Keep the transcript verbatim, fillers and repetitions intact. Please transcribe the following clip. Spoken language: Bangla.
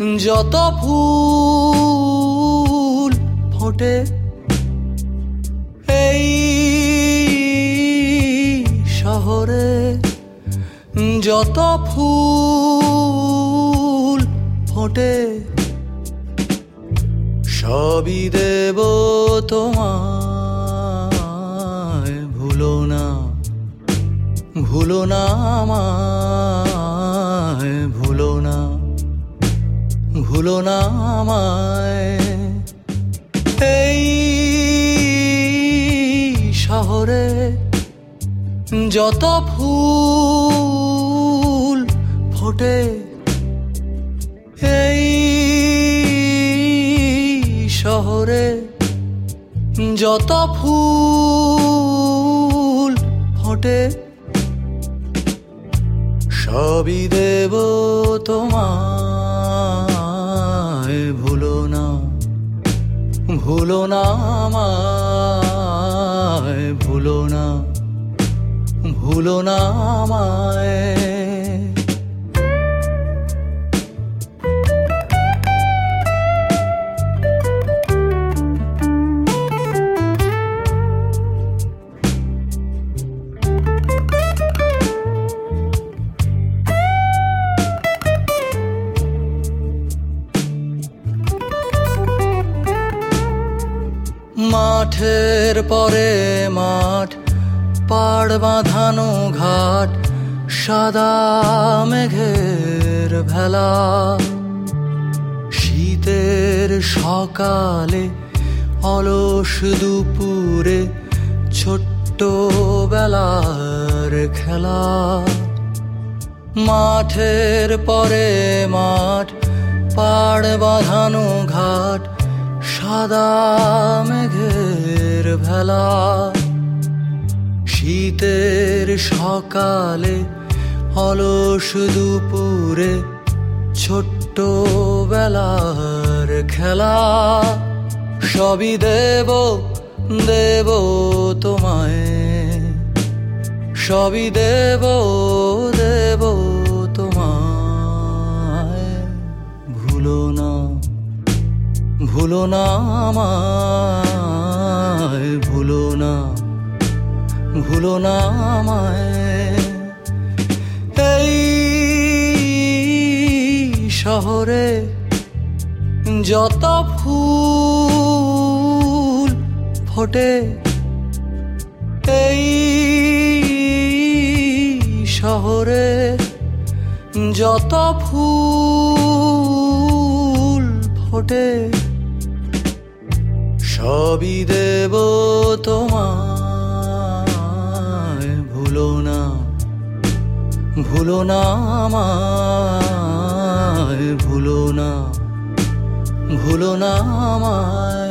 যত ফুল ফোটে এই শহরে, যত ফুল ফোটে সবই দেব তোমায়। ভুলো না, ভুলো না আমায়, ভুলো না, ভুলো না আমায়। এই শহরে যত ফুল ফোটে এই শহরে, যত ফুল ফোটে সবই দেব তোমায়। ভুলো না, ভুলো না আমায়, ভুলো না, ভুলো না আমায়। মাঠের পরে মাঠ, পাড় বাঁধানো ঘাট, সাদা মেঘের ভেলা। শীতের সকালে অলস দুপুরে ছোট্ট বেলার খেলা। মাঠের পরে মাঠ, পাড় বাঁধানো ঘাট, সাদা মেঘের ভেলা। শীতের সকালে অলস দুপুরে ছোট্ট বেলার খেলা। সবই দেব, দেব তোমায়, সবই দেব, দেব তোমায়। ভুলো না, ভুলো না আমায়, ভুলো না, ভুলো না আমায়। এই শহরে যত ফুল ফোটে এই শহরে, যত ফুল ফোটে সবই দেব তোমায়। ভুলো না, ভুলো না আমায়, ভুলো না, ভুলো না আমায়।